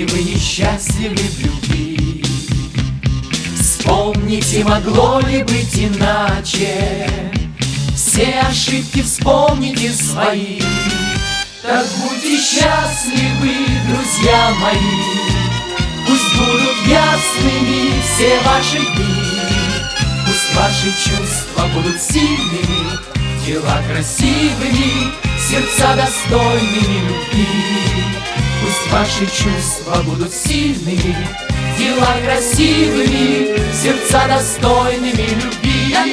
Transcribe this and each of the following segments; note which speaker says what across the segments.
Speaker 1: вы несчастливы в любви. Вспомните, могло ли быть иначе. Все ошибки вспомните свои. Так будьте счастливы, друзья мои. Пусть будут ясными все ваши дни. Пусть ваши чувства будут сильными, дела красивыми, сердца достойными любви. Пусть ваши чувства будут сильными, дела красивыми, сердца достойными любви.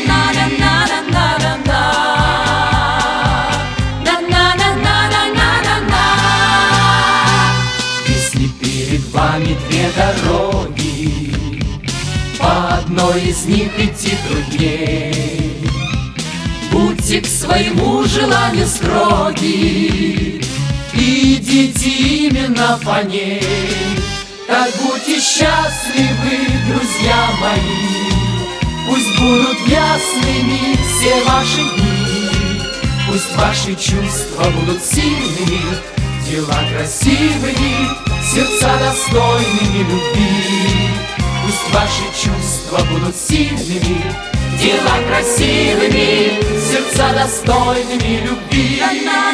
Speaker 1: Если перед вами две дороги, по одной из них идти трудней, будьте к своему желанию строги, идите именно по ней. Так будьте счастливы, друзья мои. Пусть будут ясными все ваши дни. Пусть ваши чувства будут сильными, дела красивыми, сердца достойными любви. Пусть ваши чувства будут сильными, дела красивыми, сердца достойными любви.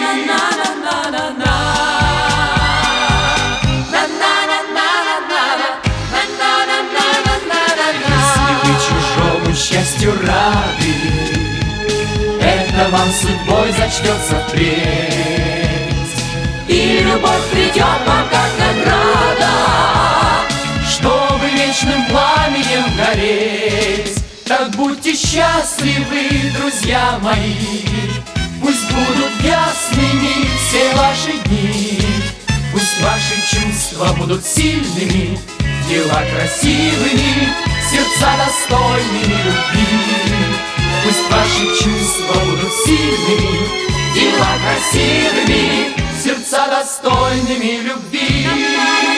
Speaker 1: Если вы чужому счастью рады, это вам судьбой зачтется впредь, и любовь придет вам как награда, чтобы вечным пламенем гореть. Так будьте счастливы, друзья мои. Пусть будут ясными все ваши дни. Пусть ваши чувства будут сильными, дела красивыми, сердца достойными любви. Пусть ваши чувства будут сильными, дела красивыми, сердца достойными любви.